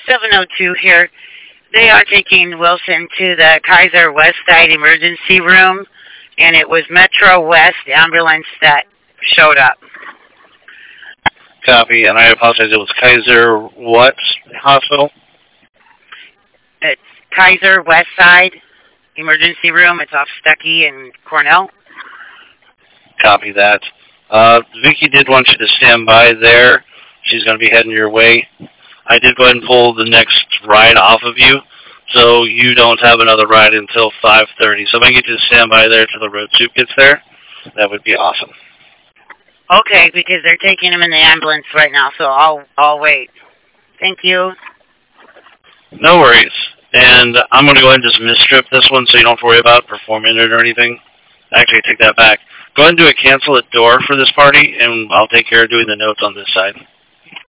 702 here. They are taking Wilson to the Kaiser West Side emergency room, and it was Metro West ambulance that showed up. Copy, and I apologize. It was Kaiser what hospital? It's Kaiser West Side emergency room. It's off Stuckey and Cornell. Copy that. Vicky did want you to stand by there. She's going to be heading your way. I did go ahead and pull the next ride off of you, so you don't have another ride until 5:30. So if I can get you to stand by there till the road soup gets there, that would be awesome. Okay, because they're taking him in the ambulance right now, so I'll wait. Thank you. No worries. And I'm going to go ahead and just misstrip this one so you don't have to worry about performing it or anything. Actually, I take that back. Go ahead and do a cancel at door for this party, and I'll take care of doing the notes on this side.